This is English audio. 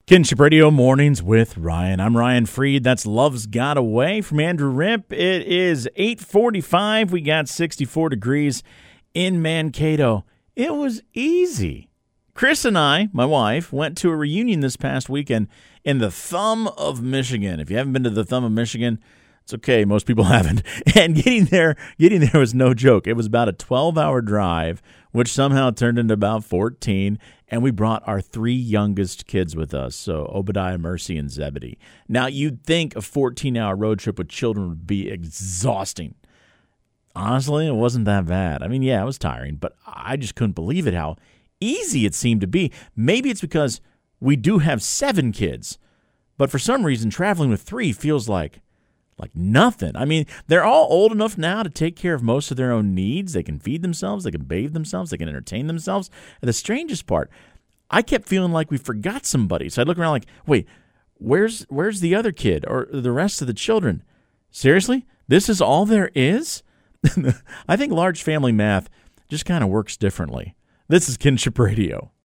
Kinship Radio Mornings with Ryan. I'm Ryan Freed. That's Love's Got Away from Andrew Rimp. It is 8:45. We got 64 degrees in Mankato. It was easy. Chris and I, my wife, went to a reunion this past weekend in the Thumb of Michigan. If you haven't been to the Thumb of Michigan, it's okay. Most people haven't. And getting there was no joke. It was about a 12-hour drive, which somehow turned into about 14. And we brought our three youngest kids with us, so Obadiah, Mercy, and Zebedee. Now, you'd think a 14-hour road trip with children would be exhausting. Honestly, it wasn't that bad. I mean, yeah, it was tiring, but I just couldn't believe it, how easy it seemed to be. Maybe it's because we do have 7 kids, but for some reason, traveling with 3 feels like nothing. I mean, they're all old enough now to take care of most of their own needs. They can feed themselves, they can bathe themselves, they can entertain themselves. And the strangest part, I kept feeling like we forgot somebody. So I'd look around like, wait, where's the other kid or the rest of the children? Seriously? This is all there is? I think large family math just kind of works differently. This is Kinship Radio.